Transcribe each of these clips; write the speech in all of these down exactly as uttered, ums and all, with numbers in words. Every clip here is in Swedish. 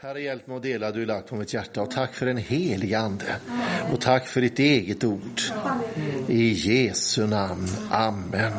Herre, hjälp mig att dela du lagt på mitt hjärta, och tack för en helig ande och tack för ditt eget ord. I Jesu namn. Amen.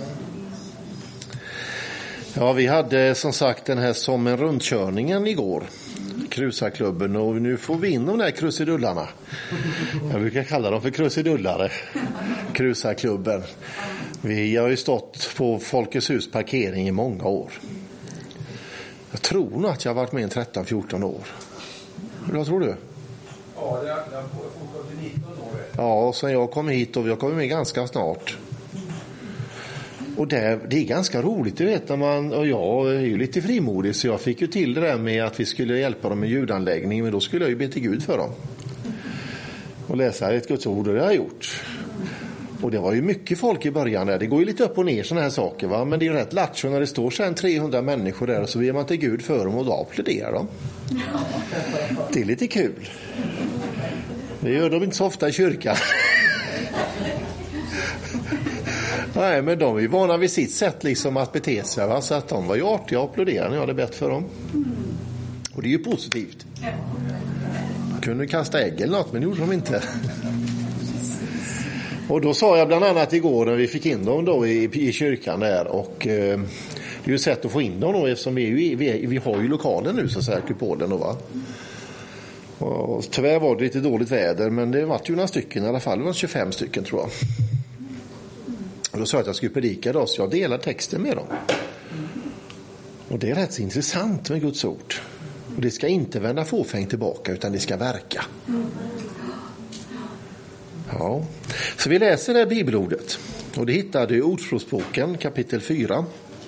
Ja, vi hade som sagt den här som en rundkörningen igår, Krusarklubben, och nu får vi in de där krusidullarna. Jag brukar kalla dem för krusidullare. Krusarklubben. Vi har ju stått på Folkets hus parkering i många år. Jag tror nog att jag har varit med i tretton fjorton år. Vad tror du? Ja, det har fortgått i nitton år. Ja, och sen jag kom hit, och vi har kommit med ganska snart. Och det, det är ganska roligt, du vet, när man, och jag är ju lite frimodig, så jag fick ju till det där med att vi skulle hjälpa dem med ljudanläggning, men då skulle jag ju be till Gud för dem. Och läsa ett Guds ord, och det har jag gjort. Och det var ju mycket folk i början där. Det går ju lite upp och ner såna här saker, va? Men det är ju rätt lattjo när det står sen trehundra människor där, och så ber man till Gud för dem och då applåderar de. Det är lite kul. Det gör de inte så ofta i kyrkan. Nej, men de är ju vana vid sitt sätt liksom att bete sig, va? Så att de var ju artiga och applåderade när jag hade bett för dem. Och det är ju positivt. De kunde kasta ägg eller något, men det gjorde de inte. Och då sa jag bland annat igår när vi fick in dem då i, i kyrkan där, och eh, det är ju ett sätt att få in dem då, eftersom vi, vi, vi, vi har ju lokalen nu, så att säga, kupolen då, va. Och tyvärr var det lite dåligt väder, men det var ju några stycken i alla fall, det var tjugofem stycken tror jag. Och då sa jag att jag skulle predika då, så jag delar texten med dem. Och det är rätt så intressant med Guds ord. Och det ska inte vända fåfäng tillbaka, utan det ska verka. Ja, så vi läser det här bibelordet, och det hittar du i Ordspråksboken kapitel fyra.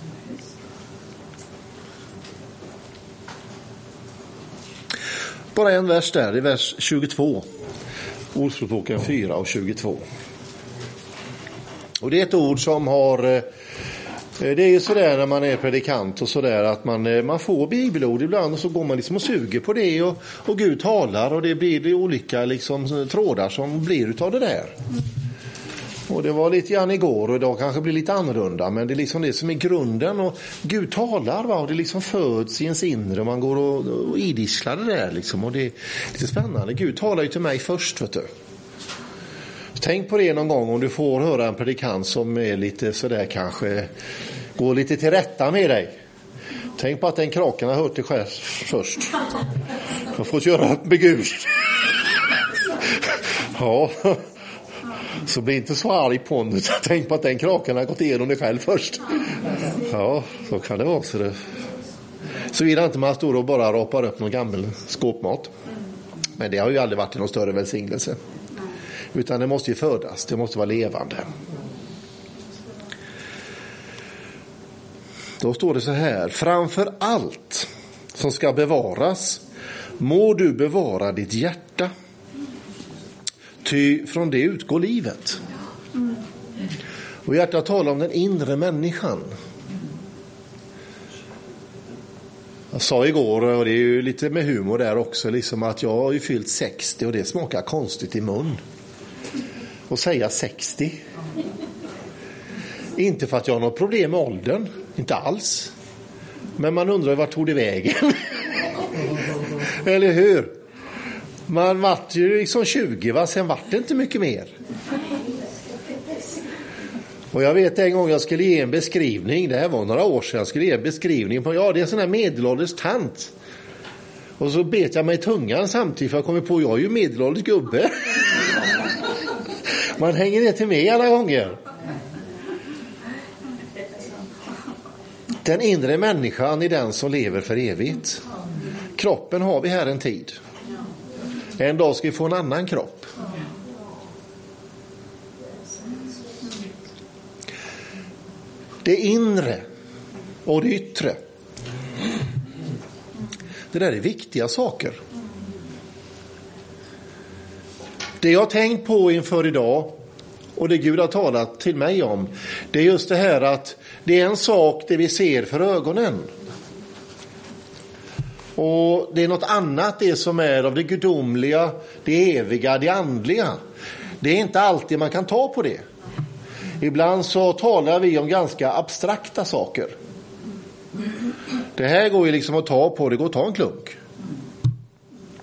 Bara en vers där, i vers tjugotvå. Ordspråksboken fyra och tjugotvå. Och det är ett ord som har, det är ju sådär när man är predikant och sådär, att man, man får bibelord ibland, och så går man liksom och suger på det, och, och Gud talar, och det blir det olika liksom trådar som blir utav det där. Och det var lite grann igår, och idag kanske blir lite annorlunda, men det är liksom det som är grunden, och Gud talar, va? Och det liksom föds i ens inre, och man går och, och idisslar det där liksom, och det är lite spännande. Gud talar ju till mig först, vet du. Tänk på det någon gång om du får höra en predikant som är lite sådär, kanske går lite till rätta med dig. Tänk på att den kraken har hört dig själv först. Du har fått göra upp med Gud. Ja, så bli inte så arg på den, utan tänk på att den kraken har gått igenom dig själv först. Ja, så kan det vara. Så, det... så vidare inte man står och bara rapar upp någon gammal skåpmat. Men det har ju aldrig varit någon större välsignelse. Utan det måste ju födas, det måste vara levande. Då står det så här: framför allt som ska bevaras må du bevara ditt hjärta, ty från det utgår livet. Och hjärtat talar om den inre människan. Jag sa igår, och det är ju lite med humor där också, liksom att jag har ju fyllt sextio, och det smakar konstigt i mun och säga sextio. Inte för att jag har något problem med åldern, inte alls. Men man undrar vart tog det vägen. Eller hur? Man vart ju liksom tjugo, va? Sen vart det inte mycket mer. Och jag vet en gång jag skulle ge en beskrivning, det här var några år sedan, jag skulle ge en beskrivning på, ja, det är en sån här medelålders tant. Och så bet jag mig i tungan samtidigt, för jag kommer på, jag är ju medelålders gubbe. Man hänger ner till mig alla gånger. Den inre människan är den som lever för evigt. Kroppen har vi här en tid. En dag ska vi få en annan kropp. Det inre och det yttre. Det där är viktiga saker. Det jag har tänkt på inför idag, och det Gud har talat till mig om, det är just det här att det är en sak det vi ser för ögonen. Och det är något annat, det som är av det gudomliga, det eviga, det andliga. Det är inte alltid man kan ta på det. Ibland så talar vi om ganska abstrakta saker. Det här går ju liksom att ta på, det går att ta en klunk.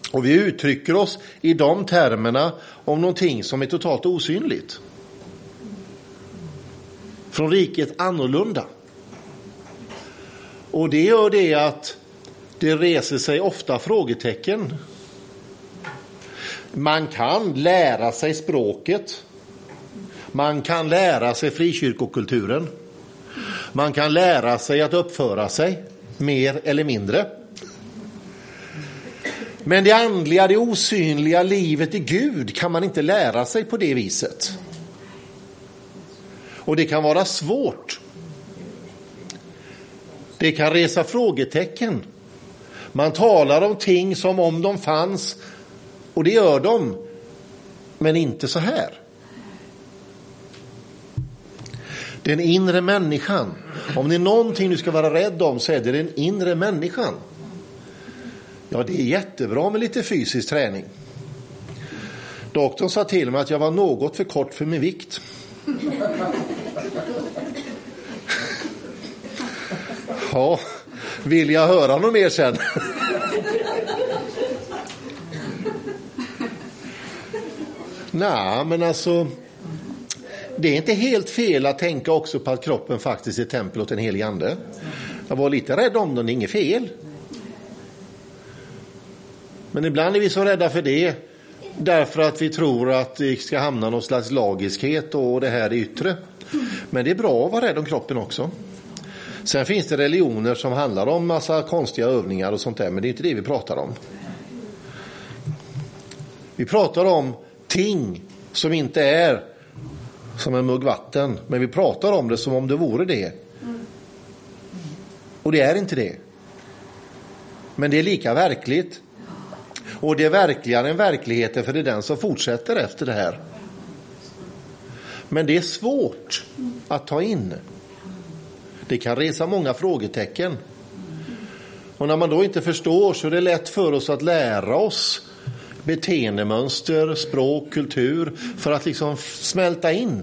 Och vi uttrycker oss i de termerna om någonting som är totalt osynligt. Från riket annorlunda. Och det gör det att det reser sig ofta frågetecken. Man kan lära sig språket. Man kan lära sig frikyrkokulturen. Man kan lära sig att uppföra sig mer eller mindre. Men det andliga, det osynliga livet i Gud kan man inte lära sig på det viset. Och det kan vara svårt. Det kan resa frågetecken. Man talar om ting som om de fanns, och det gör de, men inte så här. Den inre människan. Om det är någonting du ska vara rädd om så är det den inre människan. Ja, det är jättebra med lite fysisk träning. Doktorn sa till mig att jag var något för kort för min vikt. Ja, vill jag höra något mer sen? Nej, men alltså, det är inte helt fel att tänka också på att kroppen faktiskt är tempel åt en helig ande. Jag var lite rädd om den, det är inget fel. Men ibland är vi så rädda för det därför att vi tror att vi ska hamna någon slags lagiskhet och det här är yttre. Men det är bra att vara rädd om kroppen också. Sen finns det religioner som handlar om massa konstiga övningar och sånt där, men det är inte det vi pratar om. Vi pratar om ting som inte är som en mugg vatten, men vi pratar om det som om det vore det. Och det är inte det. Men det är lika verkligt. Och det är verkligare än verkligheten, för det är den som fortsätter efter det här. Men det är svårt att ta in. Det kan resa många frågetecken. Och när man då inte förstår så är det lätt för oss att lära oss beteendemönster, språk, kultur för att liksom smälta in.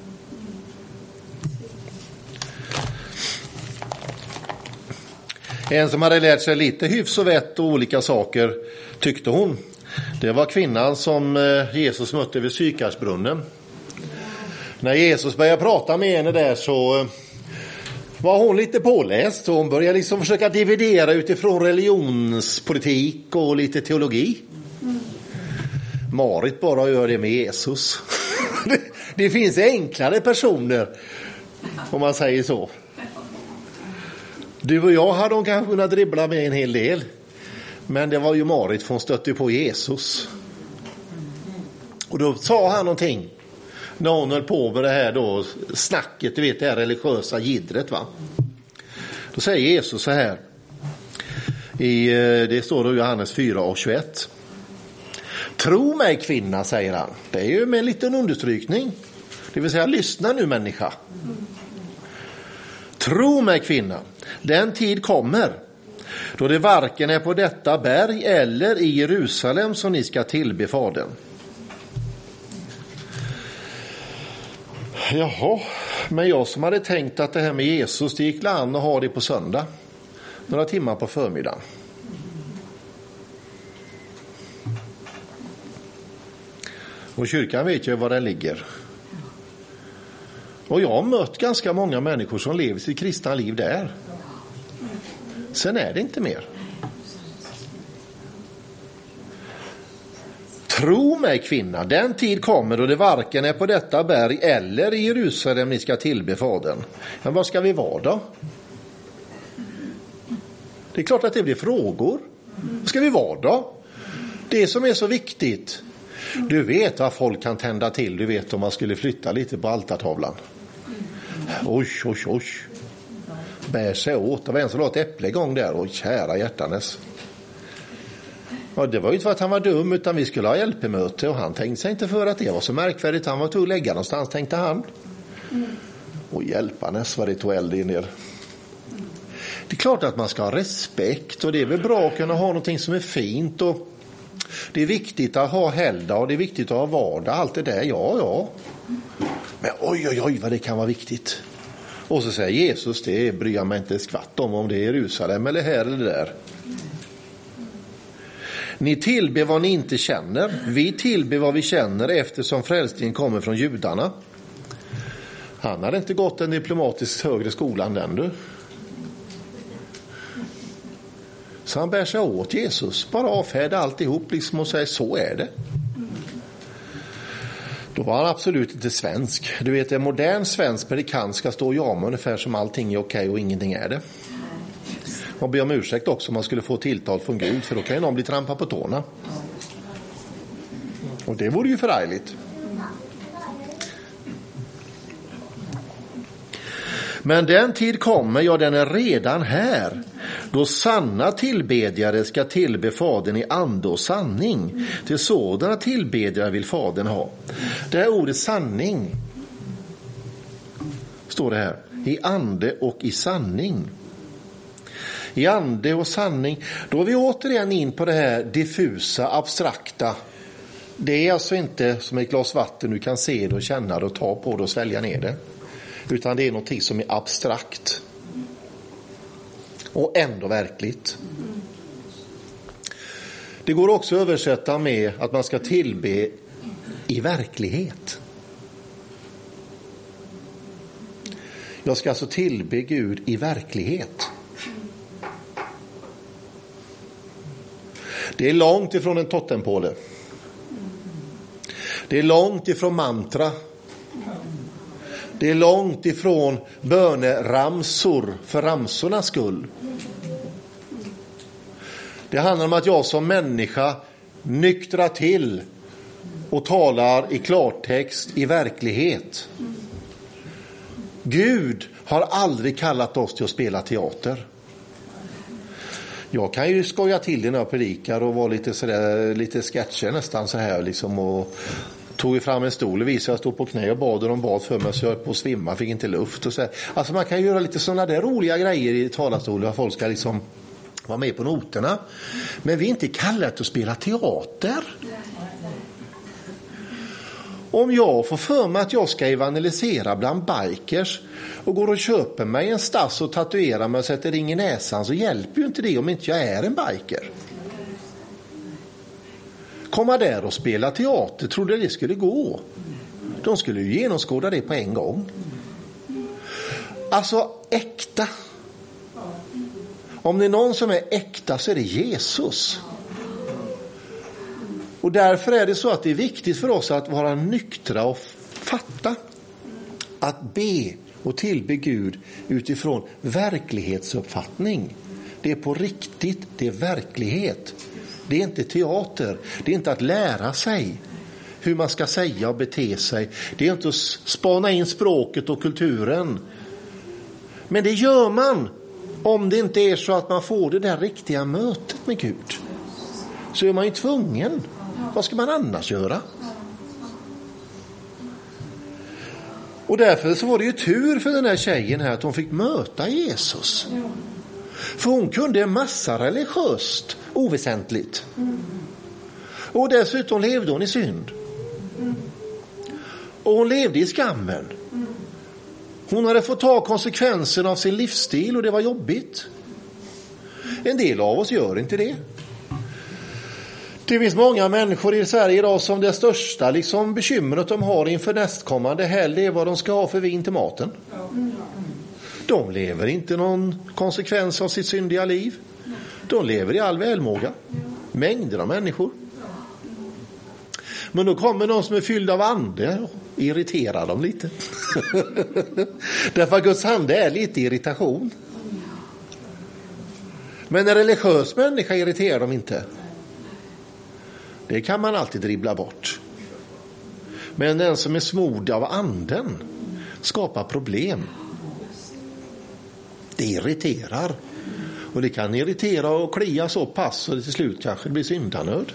En som hade lärt sig lite hyfs och vett och olika saker, tyckte hon. Det var kvinnan som Jesus mötte vid Sykarsbrunnen. När Jesus började prata med henne där så var hon lite påläst. Och hon började liksom försöka dividera utifrån religionspolitik och lite teologi. Mm. Marit bara gör det med Jesus. det, det finns enklare personer, om man säger så. Du och jag hade hon kanske kunnat dribbla med en hel del. Men det var ju Marit, för hon stötte på Jesus. Och då sa han någonting. När hon höll på med det här då, snacket, du vet det här religiösa gidret, va. Då säger Jesus så här. I, det står då i Johannes fyra och tjugoett. Tro mig kvinna, säger han. Det är ju med en liten understrykning. Det vill säga, lyssna nu människa. Tro mig kvinna, den tid kommer då det varken är på detta berg eller i Jerusalem som ni ska tillbe Fadern. Jaha, men jag som hade tänkt att det här med Jesus, det gick an och ha det på söndag. Några timmar på förmiddagen. Och kyrkan vet ju var den ligger. Och jag har mött ganska många människor som lever sitt kristna liv där. Sen är det inte mer. Tro mig kvinna, den tid kommer då det varken är på detta berg eller i Jerusalem ni ska tillbe Fadern. Men vad ska vi vara då? Det är klart att det blir frågor. Vad ska vi vara då? Det som är så viktigt. Du vet vad folk kan tända till. Du vet om man skulle flytta lite på altartavlan. Oj, oj, oj. Bär sig åt. Det var en som la ett äpple igång där. Och kära hjärtanes. Ja, det var ju inte för att han var dum, utan vi skulle ha hjälpemöte. Och han tänkte sig inte för att det var så märkvärdigt. Han var tog lägga någonstans, tänkte han. Och hjälpanes vad det tog eld in er. Det är klart att man ska ha respekt. Och det är väl bra att kunna ha någonting som är fint. Och det är viktigt att ha helgdag och det är viktigt att ha vardag. Allt det där, ja, ja. Men oj, oj, oj vad det kan vara viktigt. Och så säger Jesus, det bryr mig inte skvatt om om det är Jerusalem eller här eller där. Ni tillber vad ni inte känner. Vi tillber vad vi känner eftersom frälsningen kommer från judarna. Han hade inte gått en diplomatisk högre skolan den du. Så han bär sig åt Jesus. Bara avfärda alltihop liksom och säger så är det. Då var han absolut inte svensk. Du vet, en modern svensk predikant ska stå och jama ungefär som allting är okej och ingenting är det. Man ber om ursäkt också om man skulle få tilltal från Gud, för då kan ju någon bli trampad på tårna. Och det vore ju förargligt. Men den tid kommer, ja den är redan här, då sanna tillbedjare ska tillbe Fadern i ande och sanning. Till sådana tillbedjare vill Fadern ha. Det här ordet sanning står det här. I ande och i sanning. I ande och sanning. Då är vi återigen in på det här diffusa, abstrakta. Det är alltså inte som ett glas vatten du kan se det och känna det och ta på det och svälja ner det. Utan det är någonting som är abstrakt. Och ändå verkligt. Det går också att översätta med att man ska tillbe i verklighet. Jag ska alltså tillbe Gud i verklighet. Det är långt ifrån en totempåle. Det är långt ifrån mantra. Det är långt ifrån böneramsor för ramsornas skull. Det handlar om att jag som människa nyktrar till och talar i klartext i verklighet. Gud har aldrig kallat oss till att spela teater. Jag kan ju skoja till det när jag predikar och vara lite sådär, lite sketcher nästan så här liksom, och tog fram en stol och visade att jag stod på knä och bad och de bad för mig så jag höll på att svimma, fick inte luft och så här. Alltså man kan ju göra lite sådana där roliga grejer i talarstolen där folk ska liksom vara med på noterna. Men vi är inte kallade att spela teater. Om jag får för mig att jag ska evangelisera bland bikers och går och köper mig en stass och tatuerar mig och sätter ring i näsan, så hjälper ju inte det om inte jag är en biker. Komma där och spela teater, trodde det skulle gå. De skulle ju genomskåda det på en gång. Alltså äkta. Om det är någon som är äkta så är det Jesus. Och därför är det så att det är viktigt för oss att vara nyktra och fatta. Att be och tillbe Gud utifrån verklighetsuppfattning. Det är på riktigt, det är verklighet. Det är inte teater, det är inte att lära sig hur man ska säga och bete sig. Det är inte att spana in språket och kulturen. Men det gör man om det inte är så att man får det där riktiga mötet med Gud. Så är man ju tvungen. Vad ska man annars göra? Och därför så var det ju tur för den här tjejen här att hon fick möta Jesus. För hon kunde en massa religiöst oväsentligt. Och dessutom levde hon i synd. Och hon levde i skammen. Hon hade fått ta konsekvenserna av sin livsstil och det var jobbigt. En del av oss gör inte det. Det finns många människor i Sverige idag som det största liksom bekymret de har inför nästkommande helg är vad de ska ha för vin till maten. De lever inte någon konsekvens av sitt syndiga liv. De lever i all välmåga. Mängder av människor. Men då kommer någon som är fylld av ande och irriterar dem lite. Därför att Guds ande är lite irritation. Men en religiös människa irriterar dem inte. Det kan man alltid dribbla bort. Men den som är smord av anden skapar problem. Det irriterar. Och det kan irritera och klia så pass så det till slut kanske blir syndanöd.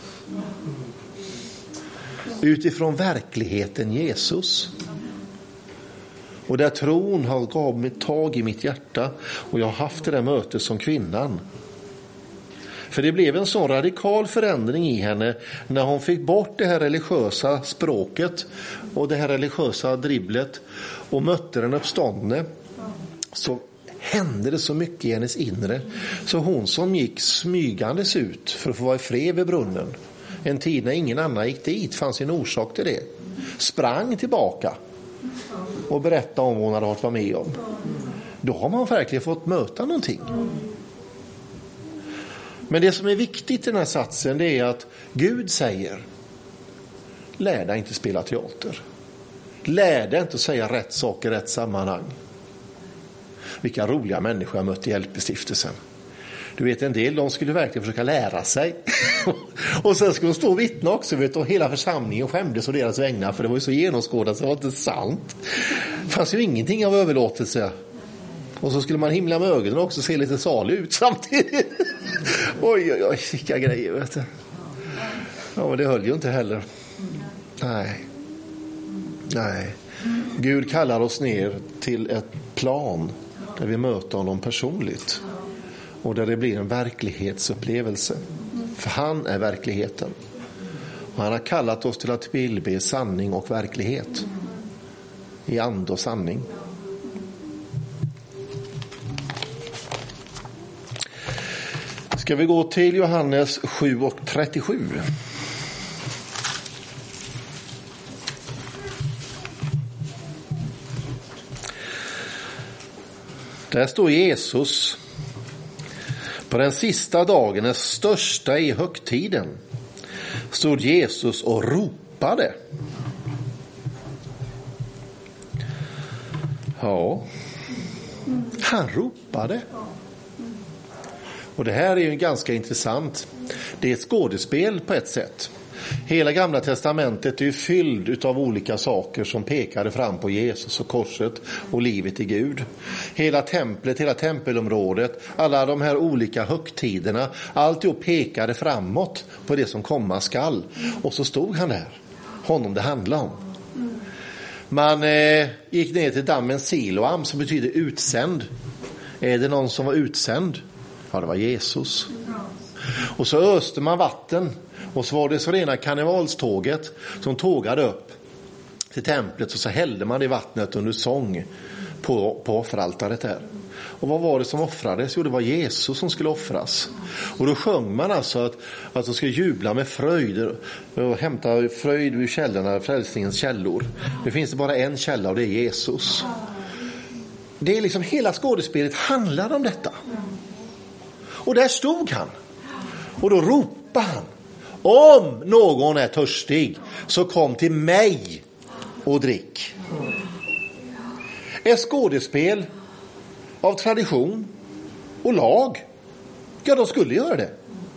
Utifrån verkligheten Jesus. Och där tron har gav mig tag i mitt hjärta. Och jag har haft det där mötet som kvinnan. För det blev en sån radikal förändring i henne när hon fick bort det här religiösa språket och det här religiösa dribblet och mötte den uppståndne. Så hände det så mycket i hennes inre. Så hon som gick smygandes ut för att få vara i fred vid brunnen, en tid när ingen annan gick dit, fanns en orsak till det, sprang tillbaka och berättade om vad hon hade varit med om. Då har man verkligen fått möta någonting. Men det som är viktigt i den här satsen, det är att Gud säger: lär dig inte spela teater. Lär dig inte att säga rätt saker i rätt sammanhang. Vilka roliga människor jag mött i L P-stiftelsen. Du vet, en del, de skulle verkligen försöka lära sig. Och sen skulle de stå och vittna också, vet du, och hela församlingen skämdes och deras vägnar, för det var ju så genomskådat så det var inte sant. Det fanns ju ingenting av överlåtelse. Och så skulle man himla med ögonen också, se lite salig ut samtidigt. Oj, oj, oj, vilka grejer, vet du. Ja, men det höll ju inte heller. Nej. Nej. Gud kallar oss ner till ett plan där vi möter honom personligt. Och där det blir en verklighetsupplevelse. För han är verkligheten. Och han har kallat oss till att tillbe sanning och verklighet. I ande och sanning. Ska vi gå till Johannes sju och trettiosju. Där står Jesus på den sista dagen, den största i högtiden, stod Jesus och ropade. Ja, han ropade. Och det här är ju ganska intressant. Det är ett skådespel på ett sätt. Hela Gamla testamentet är ju fylld av olika saker som pekade fram på Jesus och korset och livet i Gud. Hela templet, hela tempelområdet, alla de här olika högtiderna, allt pekade framåt på det som komma skall. Och så stod han där, honom det handlar om. Man eh, gick ner till dammen Siloam, som betyder utsänd. Är det någon som var utsänd? Ja, det var Jesus. Och så öste man vatten. Och så var det så rena karnevalståget som tågade upp till templet. Och så hällde man i vattnet under sång på, på offeraltaret där. Och vad var det som offrades? Jo, det var Jesus som skulle offras. Och då sjöng man alltså att, att de skulle jubla med fröjd och hämta fröjd ur källorna, frälsningens källor. Det finns bara en källa och det är Jesus. Det är liksom hela skådespelet handlar om detta. Och där stod han. Och då ropade han: om någon är törstig, så kom till mig och drick. Ett skådespel av tradition och lag. Ja, de skulle göra det.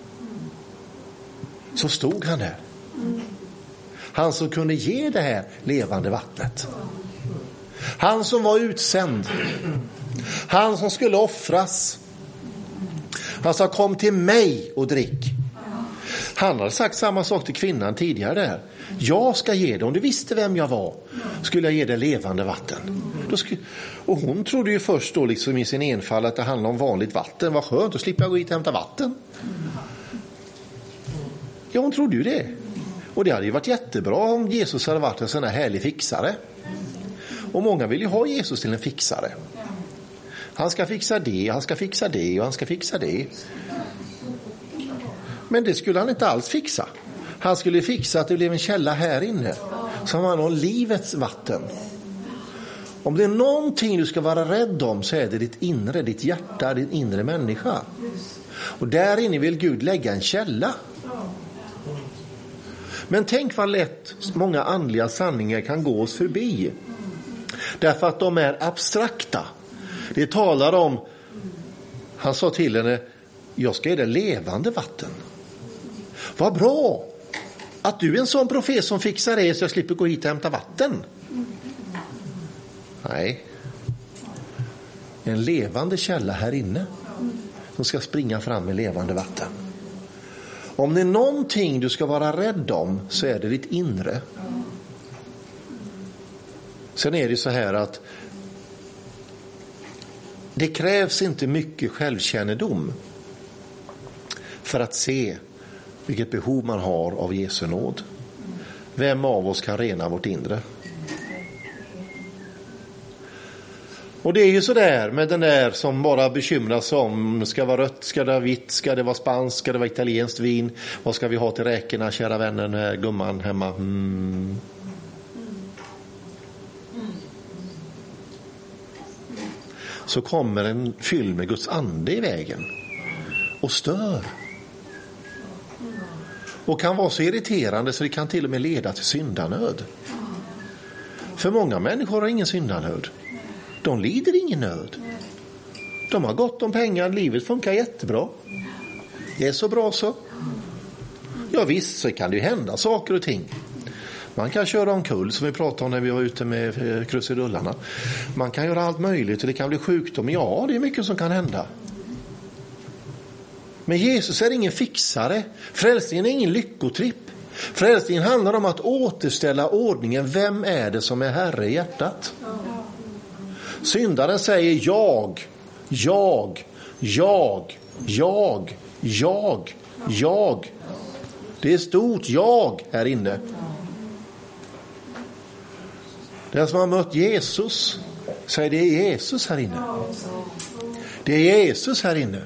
Så stod han där. Han som kunde ge det här levande vattnet. Han som var utsänd. Han som skulle offras. Han sa: kom till mig och drick. Han hade sagt samma sak till kvinnan tidigare där. Jag ska ge dig, om du visste vem jag var, skulle jag ge dig levande vatten. Då skulle, och hon trodde ju först då liksom i sin enfall att det handlade om vanligt vatten. Vad skönt, då slipper jag gå hit och hämta vatten. Ja, hon trodde ju det. Och det hade ju varit jättebra om Jesus hade varit en sån här härlig fixare. Och många vill ju ha Jesus till en fixare. Han ska fixa det, han ska fixa det och han ska fixa det. Men det skulle han inte alls fixa. Han skulle fixa att det blev en källa här inne som var någon livets vatten. Om det är någonting du ska vara rädd om, så är det ditt inre, ditt hjärta, din inre människa. Och där inne vill Gud lägga en källa. Men tänk vad lätt många andliga sanningar kan gå oss förbi. Därför att de är abstrakta. Det talar om, han sa till henne: jag ska ge dig levande vatten. Vad bra att du är en sån profet som fixar det så jag slipper gå hit och hämta vatten. Nej. En levande källa här inne som ska springa fram med levande vatten. Om det är någonting du ska vara rädd om, så är det ditt inre. Sen är det så här att det krävs inte mycket självkännedom för att se vilket behov man har av Jesu nåd. Vem av oss kan rena vårt inre? Och det är ju så där med den där som bara bekymrar sig om, ska det vara rött, ska det vara vitt, ska det vara spanskt, ska det vara italienskt vin, vad ska vi ha till räkorna, kära vänner, den här gumman hemma. Mm. Så kommer en fyll med Guds ande i vägen och stör. Och kan vara så irriterande så det kan till och med leda till syndanöd. För många människor har ingen syndanöd. De lider ingen nöd. De har gott om pengar, livet funkar jättebra. Det är så bra så. Ja visst, så kan det ju hända saker och ting. Man kan köra omkull som vi pratade om när vi var ute med krusidullarna. Man kan göra allt möjligt och det kan bli sjukdom. Ja, det är mycket som kan hända. Men Jesus är ingen fixare. Frälsningen är ingen lyckotripp. Frälsningen handlar om att återställa ordningen. Vem är det som är herre i hjärtat? Syndaren säger jag, jag, jag, jag, jag, jag. Det är stort jag här inne. Den som har mött Jesus säger det är Jesus här inne. Det är Jesus här inne.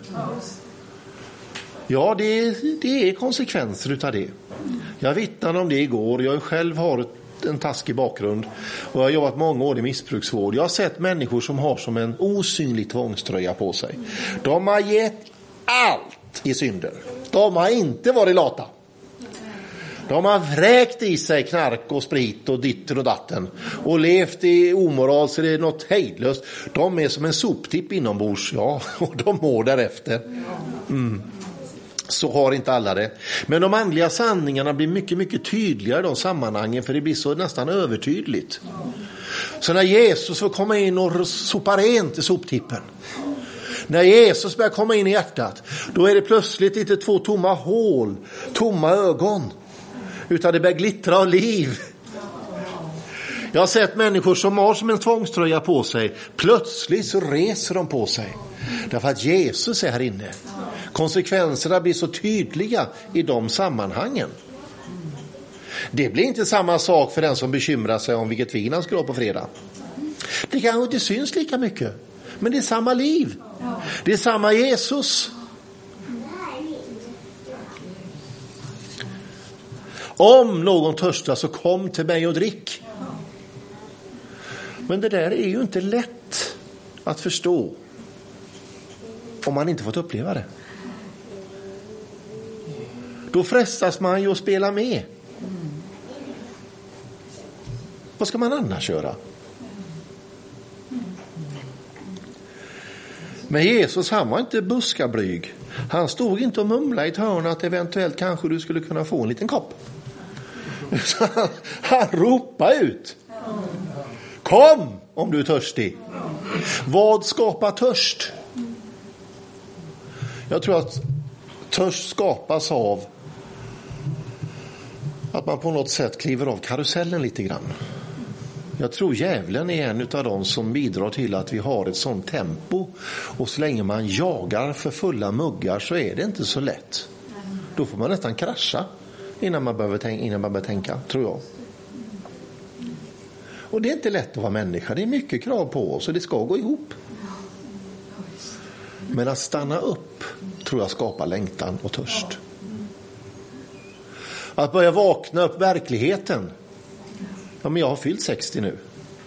Ja, det är, det är konsekvenser utav det. Jag vittnade om det igår. Jag själv har en taskig bakgrund och jag har jobbat många år i missbruksvård. Jag har sett människor som har som en osynlig tvångströja på sig. De har gett allt i synden. De har inte varit lata. De har vräkt i sig knark och sprit och ditten och datten och levt i omoral så det är något hejdlöst. De är som en soptipp inombords, ja, och de mår därefter. Mm. Så har inte alla det. Men de andliga sanningarna blir mycket, mycket tydligare i de sammanhangen för det blir så nästan övertydligt. Så när Jesus får komma in och sopa rent i soptippen, när Jesus börjar komma in i hjärtat, då är det plötsligt inte två tomma hål, tomma ögon, utan det börjar glittra av liv. Jag har sett människor som har som en tvångströja på sig. Plötsligt så reser de på sig. Därför att Jesus är här inne. Konsekvenserna blir så tydliga i de sammanhangen. Det blir inte samma sak för den som bekymrar sig om vilket vin han ska ha på fredag. Det kanske inte syns lika mycket. Men det är samma liv. Det är samma Jesus. Om någon törstar så kom till mig och drick. Men det där är ju inte lätt att förstå om man inte fått uppleva det. Då frestas man ju att spela med. Vad ska man annars göra? Men Jesus, han var inte buskablyg. Han stod inte och mumlade i ett hörn att eventuellt kanske du skulle kunna få en liten kopp. Så han, han ropade ut. Kom om du är törstig. Vad skapar törst? Jag tror att törst skapas av att man på något sätt kliver av karusellen lite grann. Jag tror djävulen är en av de som bidrar till att vi har ett sånt tempo. Och så länge man jagar för fulla muggar så är det inte så lätt. Då får man nästan krascha innan man behöver tänka, innan man börjar tänka, tror jag. Och det är inte lätt att vara människa. Det är mycket krav på oss och det ska gå ihop. Men att stanna upp tror jag skapar längtan och törst. Att börja vakna upp verkligheten. Ja, men jag har fyllt sextio nu.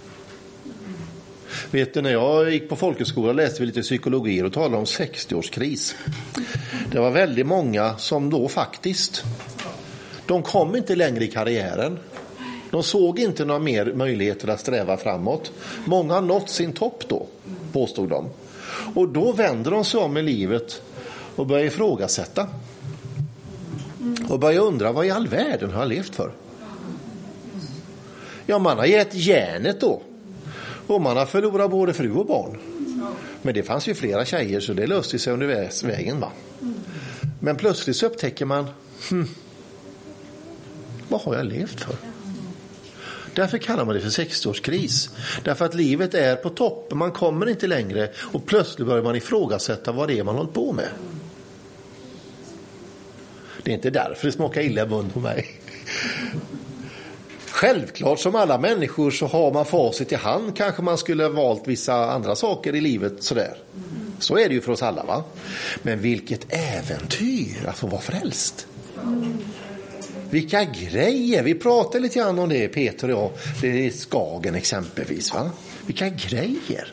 Vet du, när jag gick på folkhögskola läste vi lite psykologi och talade om sextio-årskris. Det var väldigt många som då faktiskt, de kom inte längre i karriären. De såg inte några mer möjligheter att sträva framåt. Många har nått sin topp då, påstod de. Och då vänder de sig om i livet och börjar ifrågasätta. Och börjar undra, vad i all världen har jag levt för? Ja, man har gett järnet då. Och man har förlorat både fru och barn. Men det fanns ju flera tjejer så det löste sig under vägen, va? Men plötsligt så upptäcker man, hm, vad har jag levt för? Därför kallar man det för sextio-årskris. Därför att livet är på topp. Man kommer inte längre. Och plötsligt börjar man ifrågasätta vad det är man håller på med. Det är inte därför det smakar illa i mun på mig. Självklart som alla människor så har man facit i hand. Kanske man skulle ha valt vissa andra saker i livet sådär. Så är det ju för oss alla, va? Men vilket äventyr att få vara frälst. Vilka grejer. Vi pratade lite grann om det, Peter och jag. Det är Skagen exempelvis, va? Vilka grejer.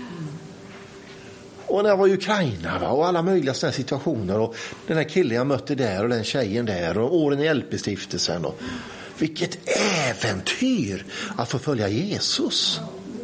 Och när jag var i Ukraina, va? Och alla möjliga sådana situationer. Och den här killen jag mötte där och den tjejen där. Och åren i L P-stiftelsen. Och vilket äventyr att få följa Jesus.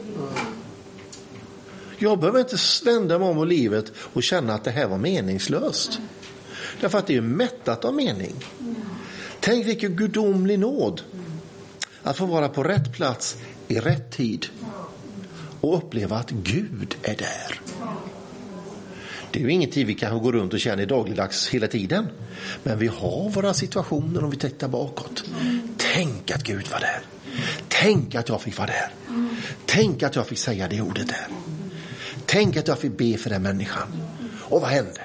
Jag behöver inte vända mig om i livet och känna att det här var meningslöst. Därför att det är mättat av mening. Tänk vilken gudomlig nåd att få vara på rätt plats i rätt tid och uppleva att Gud är där. Det är ju ingenting vi kan gå runt och känna i dagligdags hela tiden. Men vi har våra situationer om vi tittar bakåt. Tänk att Gud var där. Tänk att jag fick vara där. Tänk att jag fick säga det ordet där. Tänk att jag fick be för den människan. Och vad hände?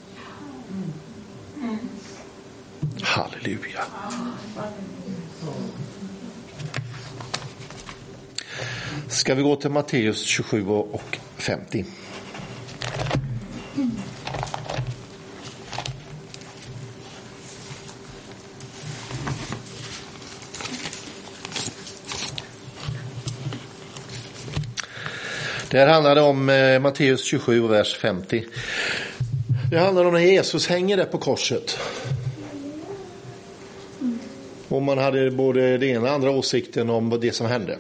Halleluja. Ska vi gå till Matteus tjugosju och femtio. Det här handlar om eh, Matteus tjugosju, vers femtio. Det handlar om när Jesus hänger där på korset. Och man hade både det ena och andra åsikten om det som hände.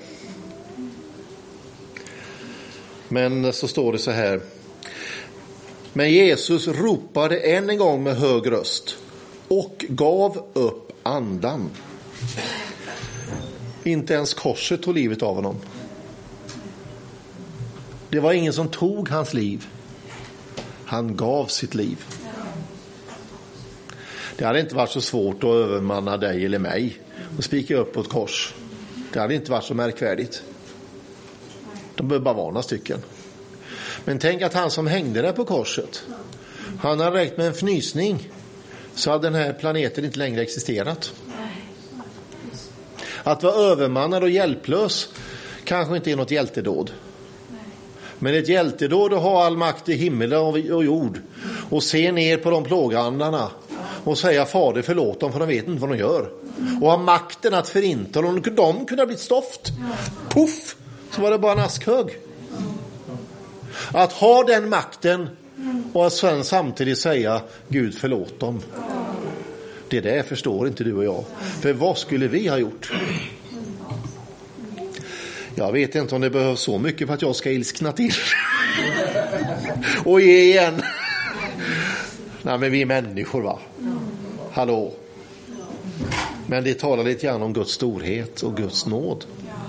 Men så står det så här. Men Jesus ropade än en gång med hög röst och gav upp andan. Inte ens korset tog livet av honom. Det var ingen som tog hans liv. Han gav sitt liv. Det hade inte varit så svårt att övermanna dig eller mig och spika upp på ett kors. Det hade inte varit så märkvärdigt. De behöver bara vara några stycken. Men tänk att han som hängde där på korset, han har räckt med en fnysning så hade den här planeten inte längre existerat. Att vara övermannad och hjälplös kanske inte är något hjältedåd. Men ett hjältedåd att ha all makt i himmel och jord och se ner på de plågandarna och säga fader förlåt dem för de vet inte vad de gör. Och ha makten att förinta dem. De kunde ha blivit stoft. Puff! Så var det bara en askhög. Att ha den makten och att sen samtidigt säga Gud förlåt dem. Det där förstår inte du och jag. För vad skulle vi ha gjort? Jag vet inte om det behövs så mycket för att jag ska ilskna till. Och ge igen. Nej, men vi är människor, va? Hallå. Men det talar lite grann om Guds storhet och Guds nåd.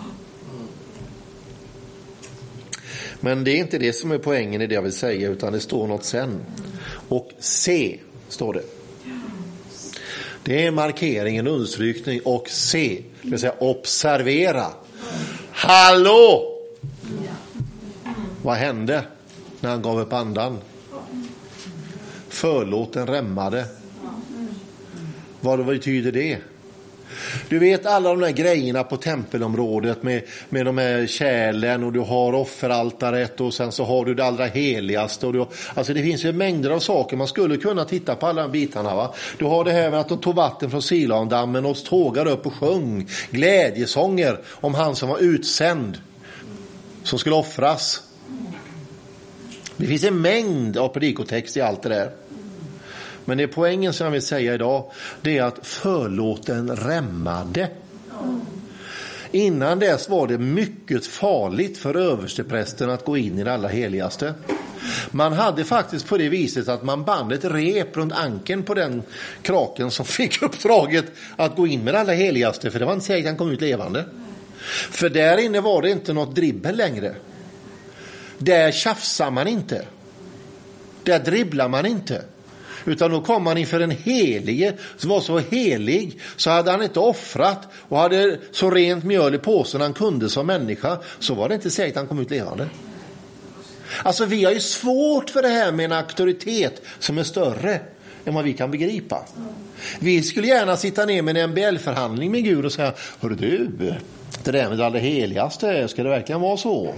Men det är inte det som är poängen i det jag vill säga, utan det står något sen. Och se, står det. Det är markeringen, understrykning och se. Det vill säga observera. Hallå! Vad hände när han gav upp andan? Förlåten rämmade. Vad betyder det? Du vet alla de där grejerna på tempelområdet med, med de här kärlen och du har offeraltaret och sen så har du det allra heligaste. Och du, alltså det finns ju mängder av saker man skulle kunna titta på alla de bitarna, va? Du har det här med att de tog vatten från Siloamdammen och tågade upp och sjöng glädjesånger om han som var utsänd som skulle offras. Det finns en mängd av predikotext i allt det där. Men det är poängen som jag vill säga idag, det är att förlåten rämmade. Innan dess var det mycket farligt för översteprästen att gå in i det allra heligaste. Man hade faktiskt på det viset att man band ett rep runt ankeln på den kraken som fick uppdraget att gå in med det allra heligaste, för det var inte säkert att han kom ut levande. För där inne var det inte något dribbel längre. Där tjafsar man inte. Där dribblar man inte. Utan då kom man inför en helige som var så helig så hade han inte offrat och hade så rent mjöl i påsen han kunde som människa, så var det inte säkert att han kom ut levande. Alltså vi har ju svårt för det här med en auktoritet som är större än vad vi kan begripa. Vi skulle gärna sitta ner med en M B L-förhandling med Gud och säga, hörru du, det där med det allra heligaste, ska det verkligen vara så?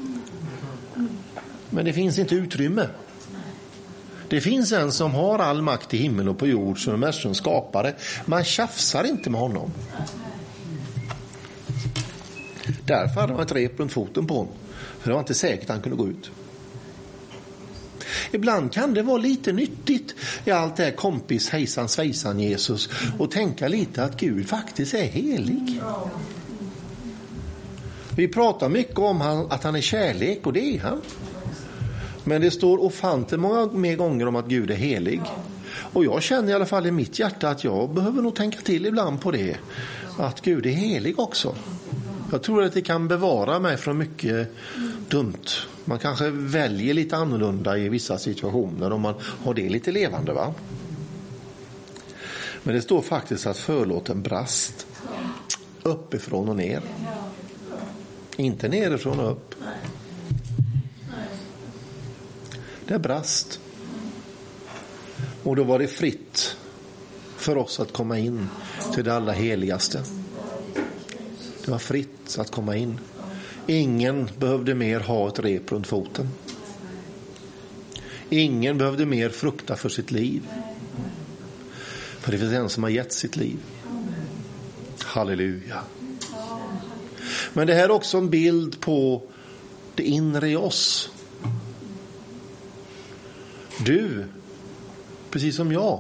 Men det finns inte utrymme. Det finns en som har all makt i himmel och på jord, som universums skapare. Man tjafsar inte med honom. Därför hade man ett rep runt foten på honom. För det var inte säkert att han kunde gå ut. Ibland kan det vara lite nyttigt i allt det här kompis, hejsan, svejsan Jesus och tänka lite att Gud faktiskt är helig. Vi pratar mycket om att han är kärlek, och det är han. Men det står ofantligt många mer gånger om att Gud är helig. Och jag känner i alla fall i mitt hjärta att jag behöver nog tänka till ibland på det. Att Gud är helig också. Jag tror att det kan bevara mig från mycket dumt. Man kanske väljer lite annorlunda i vissa situationer om man har det lite levande, va? Men det står faktiskt att förlåten brast uppifrån och ner. Inte nerifrån och upp. Det brast. Och då var det fritt för oss att komma in till det allra heligaste. Det var fritt att komma in. Ingen behövde mer ha ett rep runt foten. Ingen behövde mer frukta för sitt liv. För det finns en som har gett sitt liv. Halleluja. Men det här är också en bild på det inre i oss. Du, precis som jag.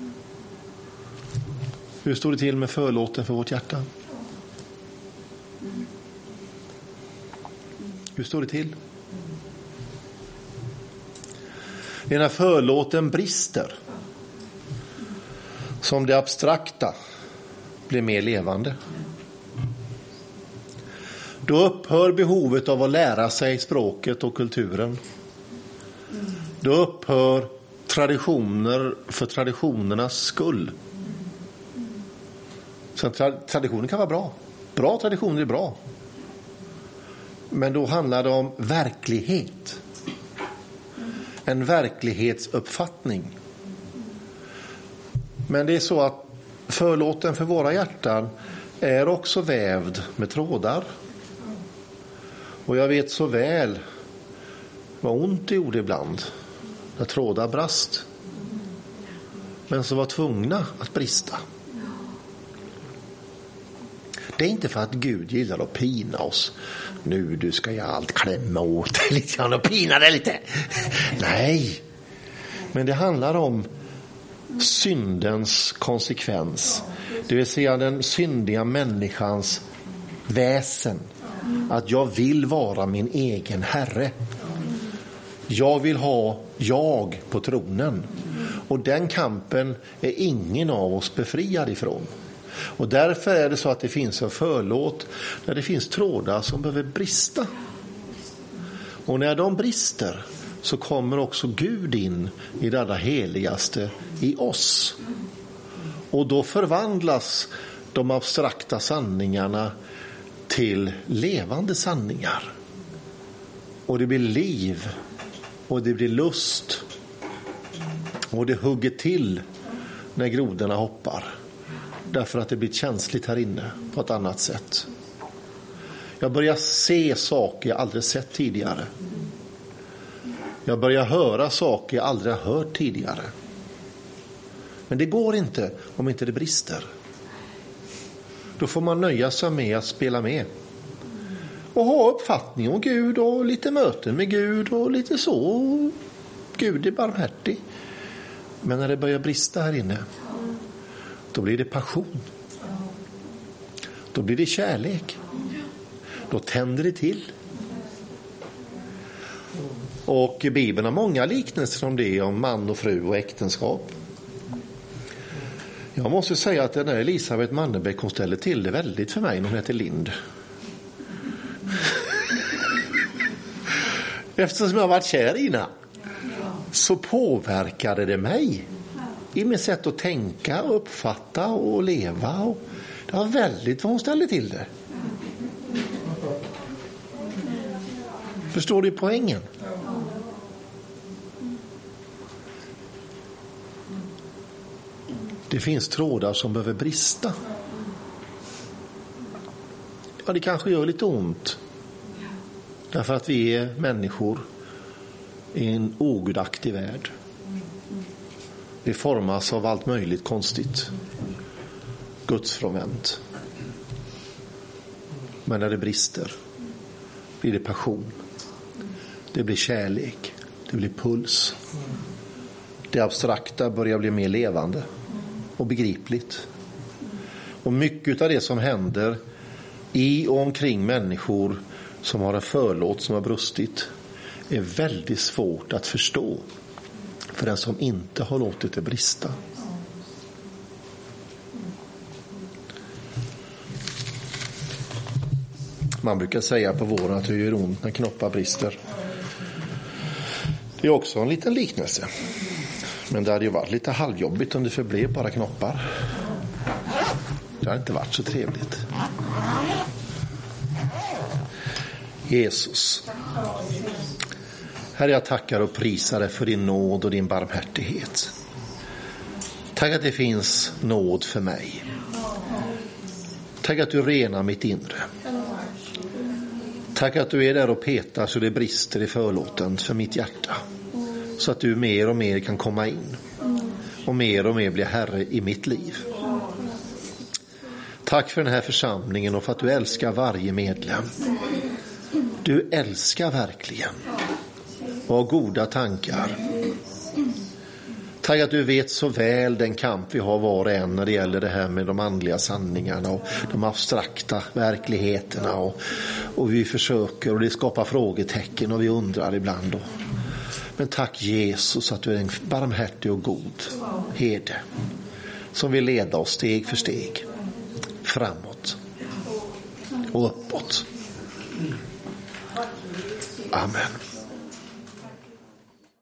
Hur står det till med förlåten för vårt hjärta? Hur står det till? Det är när förlåten brister som det abstrakta blir mer levande. Då upphör behovet av att lära sig språket och kulturen. Då upphör traditioner för traditionernas skull. Så tra- traditioner kan vara bra. Bra traditioner är bra. Men då handlar det om verklighet. En verklighetsuppfattning. Men det är så att förlåten för våra hjärtan är också vävd med trådar. Och jag vet så väl vad ont det gjorde ibland när trådar brast. Men så var tvungna att brista. Det är inte för att Gud gillar att pina oss. Nu du ska jag allt klämma åt dig lite grann och pina dig lite. Nej. Men det handlar om syndens konsekvens. Det vill säga den syndiga människans väsen. Att jag vill vara min egen herre. Jag vill ha jag på tronen. Och den kampen är ingen av oss befriad ifrån. Och därför är det så att det finns en förlåt där det finns trådar som behöver brista. Och när de brister så kommer också Gud in i det allra heligaste i oss. Och då förvandlas de abstrakta sanningarna till levande sanningar. Och det blir liv och det blir lust. Och det hugger till när grodorna hoppar. Därför att det blir känsligt här inne på ett annat sätt. Jag börjar se saker jag aldrig sett tidigare. Jag börjar höra saker jag aldrig har hört tidigare. Men det går inte om inte det brister. Då får man nöja sig med att spela med. Och ha uppfattning om Gud och lite möten med Gud och lite så. Gud är barmhärtig. Men när det börjar brista här inne, då blir det passion. Då blir det kärlek. Då tänder det till. Och Bibeln har många liknelser om det, om man och fru och äktenskap. Jag måste säga att den där Elisabeth Mannebeck, hon ställer till det väldigt för mig när hon heter Lind. Eftersom jag har varit kär innan så påverkade det mig i mitt sätt att tänka, uppfatta och leva. Och det var väldigt vad hon ställde till det. Förstår du poängen? Det finns trådar som behöver brista. Ja, det kanske gör lite ont. Därför att vi är människor i en ogudaktig värld. Vi formas av allt möjligt konstigt. Gudsfrånvänt. Men när det brister blir det passion. Det blir kärlek. Det blir puls. Det abstrakta börjar bli mer levande och begripligt. Och mycket av det som händer i och omkring människor som har en förlåt som har brustit är väldigt svårt att förstå för den som inte har låtit det brista. Man brukar säga på våren att det gör ont när knoppar brister. Det är också en liten liknelse. Men det hade ju varit lite halvjobbigt om det förblev bara knoppar. Det har inte varit så trevligt. Jesus. Herre, jag tackar och prisar dig för din nåd och din barmhärtighet. Tack att det finns nåd för mig. Tack att du renar mitt inre. Tack att du är där och petar så det brister i förlåten för mitt hjärta. Så att du mer och mer kan komma in. Och mer och mer bli herre i mitt liv. Tack för den här församlingen och för att du älskar varje medlem. Du älskar verkligen. Och har goda tankar. Tack att du vet så väl den kamp vi har var och en när det gäller det här med de andliga sanningarna och de abstrakta verkligheterna. Och, och vi försöker och det skapar frågetecken och vi undrar ibland. Då. Men tack Jesus att du är en barmhärtig och god herde som vill leda oss steg för steg framåt och uppåt. Amen.